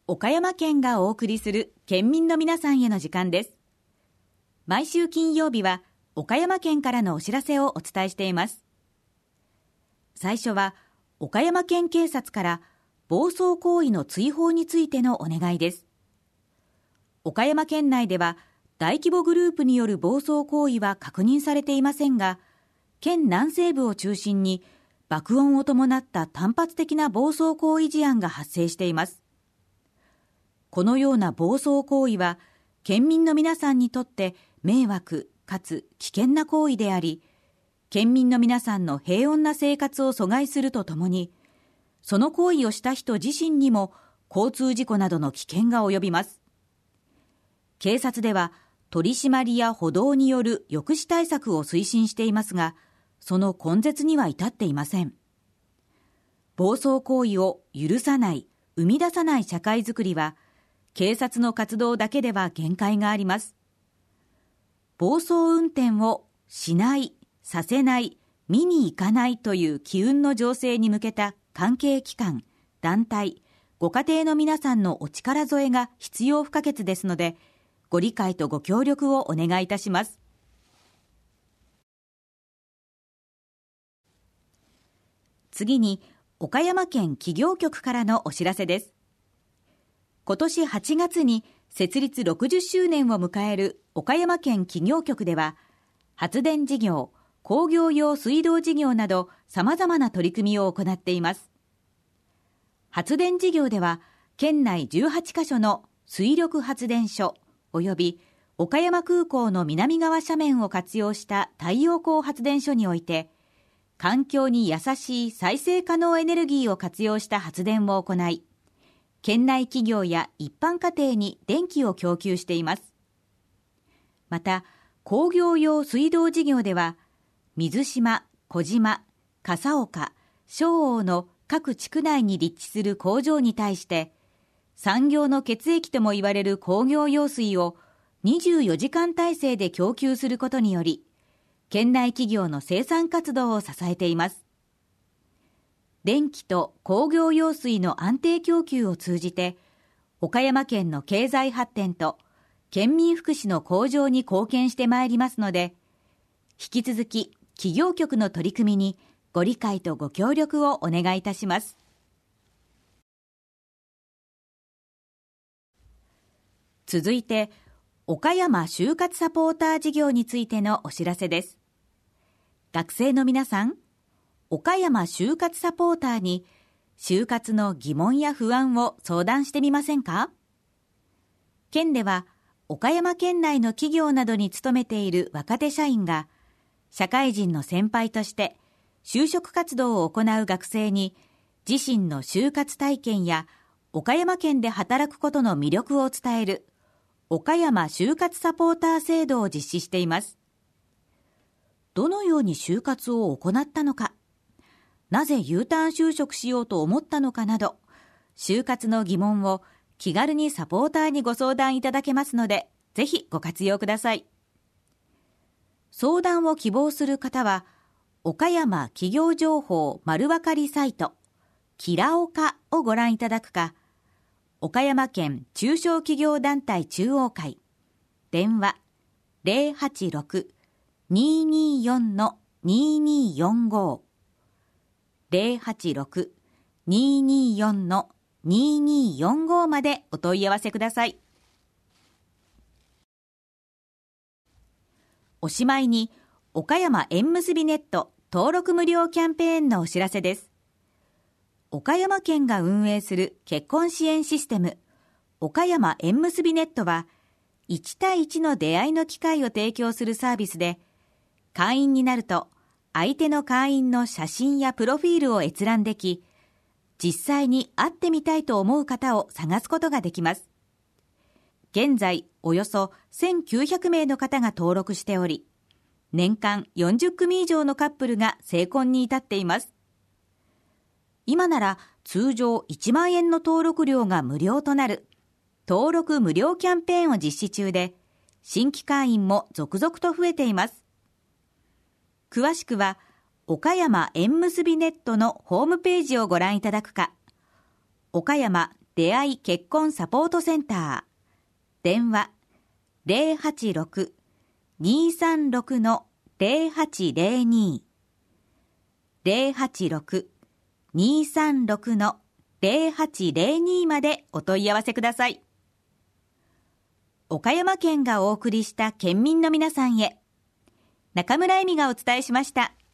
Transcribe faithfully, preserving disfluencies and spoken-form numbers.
岡山県がお送りする県民の皆さんへの時間です。毎週金曜日は岡山県からのお知らせをお伝えしています。最初は岡山県警察から暴走行為の追放についてのお願いです。岡山県内では大規模グループによる暴走行為は確認されていませんが、県南西部を中心に爆音を伴った単発的な暴走行為事案が発生しています。このような暴走行為は県民の皆さんにとって迷惑かつ危険な行為であり、県民の皆さんの平穏な生活を阻害するとともに、その行為をした人自身にも交通事故などの危険が及びます。警察では取り締まりや補導による抑止対策を推進していますが、その根絶には至っていません。暴走行為を許さない、生み出さない社会づくりは、警察の活動だけでは限界があります。暴走運転をしない、させない、見に行かないという機運の醸成に向けた関係機関、団体、ご家庭の皆さんのお力添えが必要不可欠ですので、ご理解とご協力をお願いいたします。次に、岡山県企業局からのお知らせです。今年はちがつに設立ろくじゅっしゅうねんを迎える岡山県企業局では、発電事業、工業用水道事業など様々な取り組みを行っています。発電事業では、県内じゅうはちかしょの水力発電所及び岡山空港の南側斜面を活用した太陽光発電所において、環境に優しい再生可能エネルギーを活用した発電を行い、県内企業や一般家庭に電気を供給しています。また、工業用水道事業では、水島、小島、笠岡、昭央の各地区内に立地する工場に対して、産業の血液ともいわれる工業用水をにじゅうよじかん体制で供給することにより、県内企業の生産活動を支えています。電気と工業用水の安定供給を通じて、岡山県の経済発展と県民福祉の向上に貢献してまいりますので、引き続き企業局の取り組みにご理解とご協力をお願いいたします。続いて、岡山就活サポーター事業についてのお知らせです。学生の皆さん、岡山就活サポーターに就活の疑問や不安を相談してみませんか？県では岡山県内の企業などに勤めている若手社員が社会人の先輩として就職活動を行う学生に自身の就活体験や岡山県で働くことの魅力を伝える岡山就活サポーター制度を実施しています。どのように就活を行ったのか、なぜ U ターン就職しようと思ったのかなど、就活の疑問を気軽にサポーターにご相談いただけますので、ぜひご活用ください。相談を希望する方は、岡山企業情報丸わかりサイト、キラオカをご覧いただくか、岡山県中小企業団体中央会、電話 ゼロはちろく にーにーよん にーにーよんご ゼロはちろく にーにーよん にーにーよんご までお問い合わせください。おしまいに、岡山縁結びネット登録無料キャンペーンのお知らせです。岡山県が運営する結婚支援システム、岡山縁結びネットは、いち対いちの出会いの機会を提供するサービスで、会員になると、相手の会員の写真やプロフィールを閲覧でき、実際に会ってみたいと思う方を探すことができます。現在、およそせんきゅうひゃくめいの方が登録しており、年間よんじゅっくみ以上のカップルが成婚に至っています。今なら通常いちまんえんの登録料が無料となる登録無料キャンペーンを実施中で、新規会員も続々と増えています。詳しくは岡山縁結びネットのホームページをご覧いただくか、岡山出会い結婚サポートセンター、電話 ゼロはちろく にーさんろく ゼロはちゼロに ゼロはちろく にーさんろく ゼロはちゼロに までお問い合わせください。岡山県がお送りした県民の皆さんへ、中村恵美がお伝えしました。